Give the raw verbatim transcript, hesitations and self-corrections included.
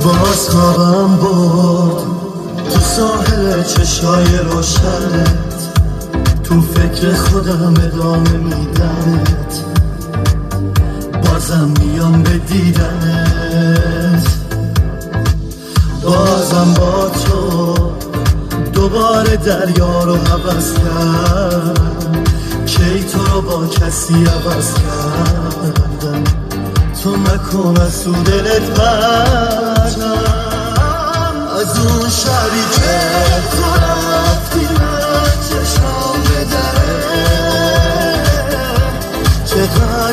باز خوابم برد تو ساحل چشای روشنت، تو فکر خودم ادامه میدمت، بازم میام به دیدنت، بازم با تو دوباره دریا رو عوض کرد، کی تو رو با کسی عوض کردم، تو نکن از تو دلت بردم، از اون شبی که تو رفتی من چشام به دره، چقدر